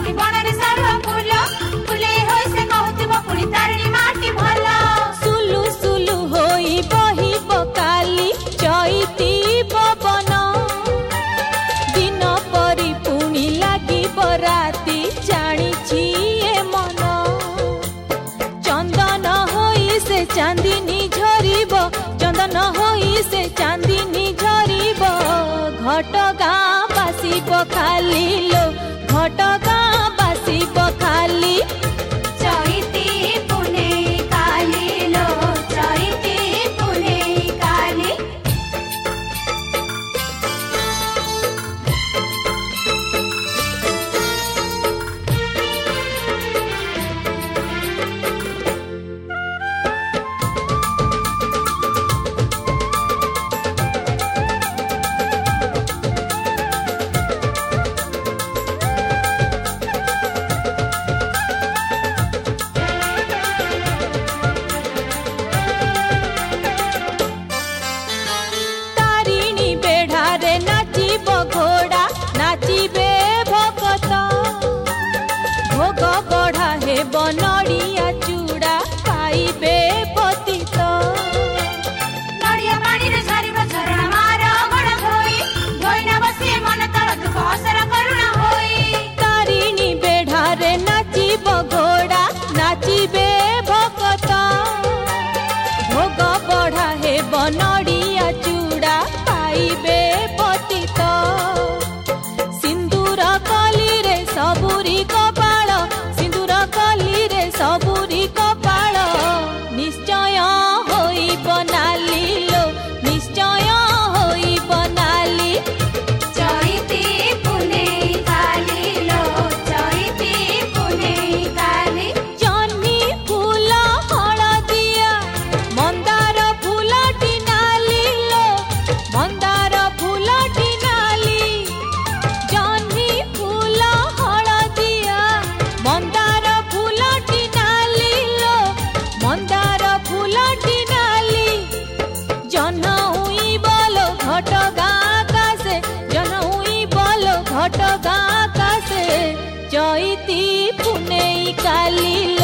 पुणी बनरे सारुआ फूल फूले होई से कहतिबो पुणी तारिणी माटी भला सुलु सुलु होई बही पकाली चैती पवन दिन परी पुणी लागी बराती जानिछि ए मन चंदन होई से चांदिनी झरिब चंदन होई से चांदिनी झरिब घटगाँ बासिब खाली लो घटगाँ बासिब खाली चैती पुणे काली लो चैती पुणे काली तारिणी बेढ़ारे नाचिब घोड़ा नाचिबे भगत भोग बढ़ा हे बनड़िया चूड़ा पाइबे पतित नड़िया पानी रे झरिबो झरणा मार बड़ होई धोइना बसी मन तल दुख असर करुणा होई तारिणी बेढ़ारे नाचिब घोड़ा नाचिबे भगत भोग बढ़ा हे बनड़िया चूड़ा पाइबे पतित सिंदूर कली रे सबुरी कपाळ सिंदूर कली रे सबुरी कपाळ निश्चय होई बनाली लो निश्चय होई बनाली चैती पुणे काली लो चैती पुणे काली जह्नी फूल हळदिया मंदार फूलटी नाली लो मंदार फूलटी नाली जह्नी फूल हळदिया मंदार फूलटी नाली लो मंदार फूलटी नाली जनहुई बोलो घटगाँ आकाशे जनहुई बोलो घटगाँ आकाशे चैती पुणे काली